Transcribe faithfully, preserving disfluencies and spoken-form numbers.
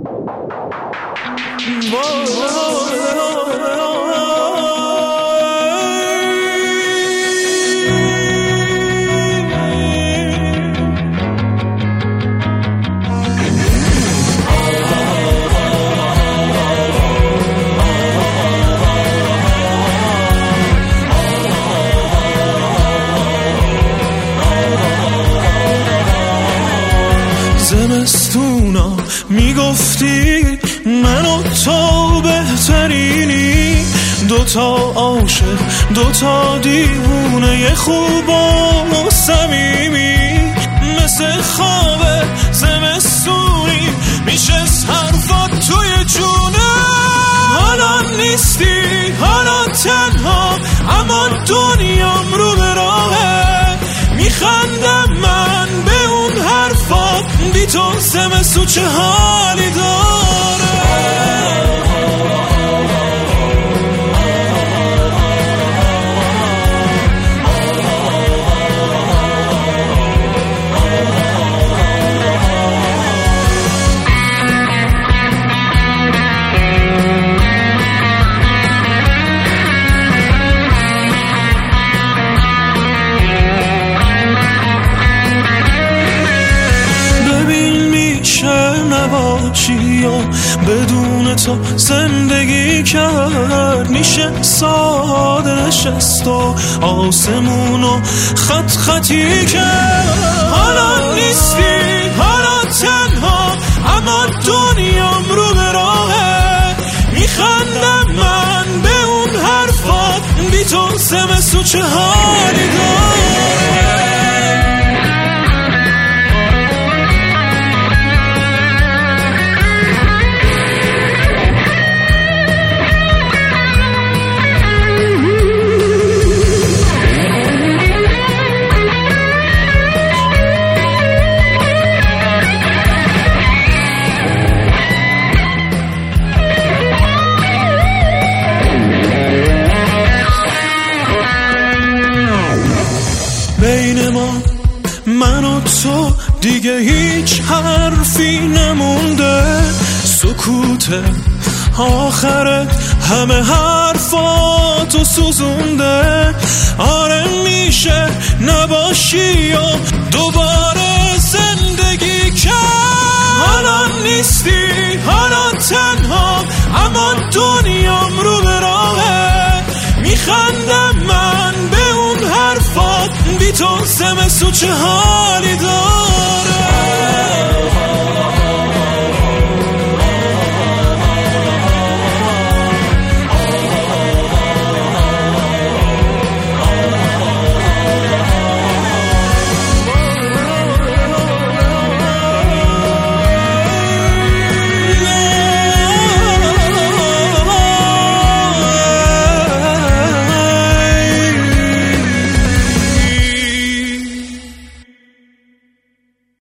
زمستونا میگفتی من و تو بهترینی، دوتا عاشق دوتا دیوونه خوب و صمیمی، مثل خواب زمستونی میشه حرفات توی جونه. حالا نیستی حالا تنها، اما دنیام رو به راهه، میخندم من به اون حرفات، بی تو زمستون چه حالی داره. نباشی و بدون تو زندگی کرد، میشه ساده نشست و آسمونو خط خطی کرد. حالا نیستی حالا تنها، اما دنیام رو به راهه، میخندم من به اون حرفات، بی تو زمستون چه حالی داره. بین ما من و تو دیگه هیچ حرفی نمونده، سکوت آخرت همه حرفاتو سوزونده. آره میشه نباشی و دوباره زندگی کرد. حالا نیستی حالا تنها، اما دنیام رو به راهه، میخندم من به اون حرفات، بی تو زمستون چه حالی داره.